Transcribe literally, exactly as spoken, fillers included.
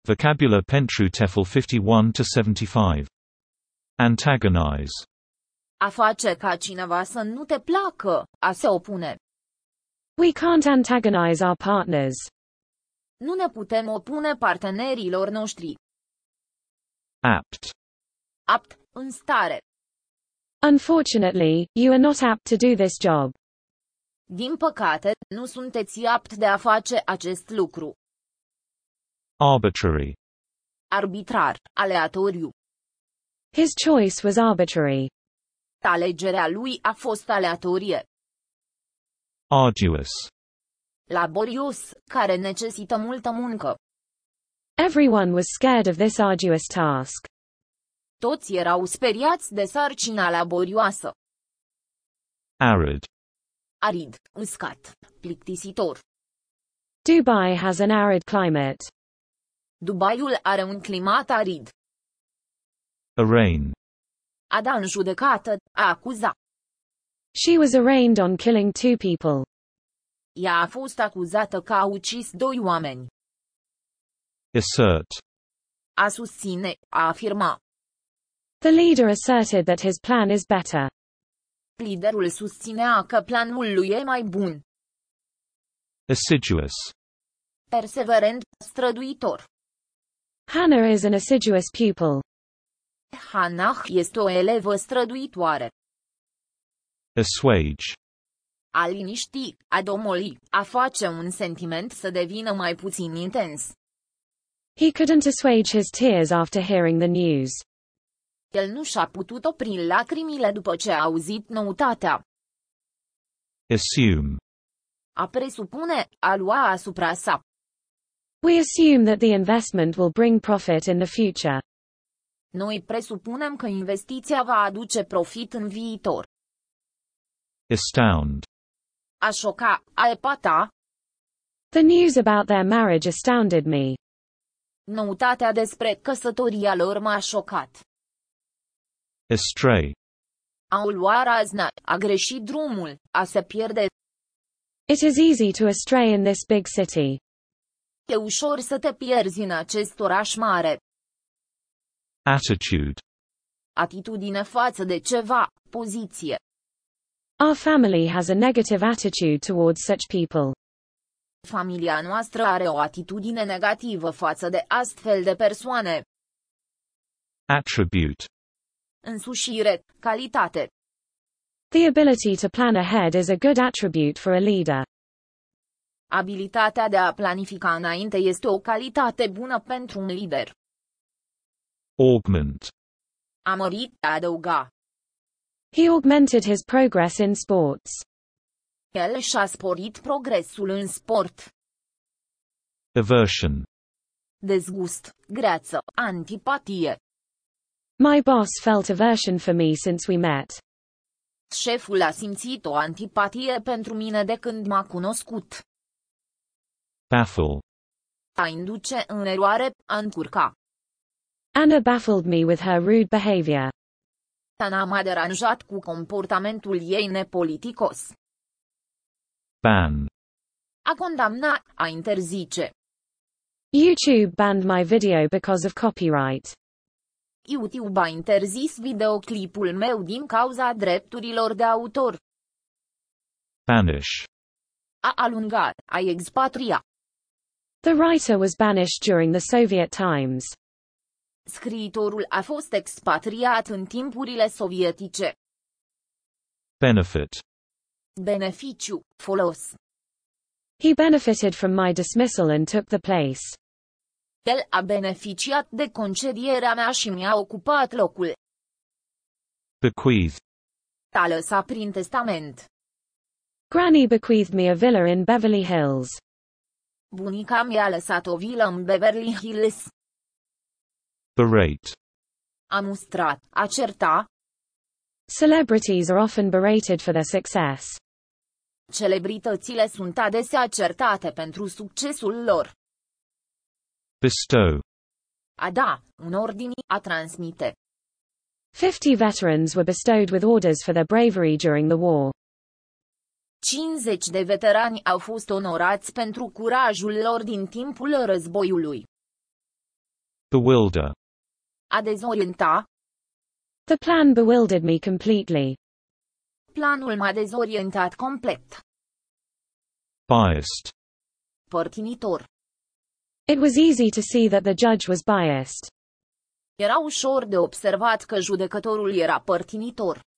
Vocabulary Pentru TEFL fifty-one to seventy-five. Antagonize. A face ca cineva să nu te placă, a se opune. We can't antagonize our partners. Nu ne putem opune partenerilor noștri. Apt. Apt, în stare. Unfortunately, you are not apt to do this job. Din păcate, nu sunteți apt de a face acest lucru. Arbitrary. Arbitrar, aleatoriu. His choice was arbitrary. Alegerea lui a fost aleatorie. Arduous. Laborios, care necesită multă muncă. Everyone was scared of this arduous task. Toți erau speriați de sarcina laborioasă. Arid. Arid, uscat, plictisitor. Dubai has an arid climate. Dubaiul are un climat arid. Arraign. A da în judecată, a acuza. She was arraigned on killing two people. Ea a fost acuzată că a ucis doi oameni. Assert. A susține, a afirma. The leader asserted that his plan is better. Liderul susținea că planul lui e mai bun. Assiduous. Perseverent, străduitor. Hannah is an assiduous pupil. Hannah este o elevă străduitoare. Assuage. A liniști, a domoli, a face un sentiment să devină mai puțin intens. He couldn't assuage his tears after hearing the news. El nu și-a putut opri lacrimile după ce a auzit noutatea. Assume. A presupune, a lua asupra sa. We assume that the investment will bring profit in the future. Noi presupunem că investiția va aduce profit în viitor. Astound. A șoca, a epata. The news about their marriage astounded me. Noutatea despre căsătoria lor m-a șocat. Astray. A o lua razna, a greși drumul, a se pierde. It is easy to astray in this big city. E ușor să te pierzi în acest oraș mare. Attitude. Atitudine față de ceva, poziție. Our family has a negative attitude towards such people. Familia noastră are o atitudine negativă față de astfel de persoane. Attribute. Însușire, calitate. The ability to plan ahead is a good attribute for a leader. Abilitatea de a planifica înainte este o calitate bună pentru un lider. Augment. A mări, a adăuga. He augmented his progress in sports. El și-a sporit progresul în sport. Aversion. Dezgust, greață, antipatie. My boss felt aversion for me since we met. Șeful a simțit o antipatie pentru mine de când m-a cunoscut. Baffle. A induce în eroare, a încurca. Anna baffled me with her rude behavior. Ana m-a deranjat cu comportamentul ei nepoliticos. Ban. A condamna, a interzice. YouTube banned my video because of copyright. YouTube a interzis videoclipul meu din cauza drepturilor de autor. Banish. A alunga, a expatria. The writer was banished during the Soviet times. Scriitorul a fost expatriat în timpurile sovietice. Benefit. Beneficiu, folos. He benefited from my dismissal and took the place. El a beneficiat de concedierea mea și mi-a ocupat locul. Bequeath. A lăsat prin testament. Granny bequeathed me a villa in Beverly Hills. Bunica mi-a lăsat o vilă în Beverly Hills. Berate. A mustrat, a certa. Celebrities are often berated for their success. Celebritățile sunt adesea certate pentru succesul lor. Bestow. A da, un ordine, a transmite. Fifty veterans were bestowed with orders for their bravery during the war. cincizeci de veterani au fost onorați pentru curajul lor din timpul războiului. Bewilder. A dezorienta. The plan bewildered me completely. Planul m-a dezorientat complet. Biased. Părtinitor. It was easy to see that the judge was biased. Era ușor de observat că judecătorul era părtinitor.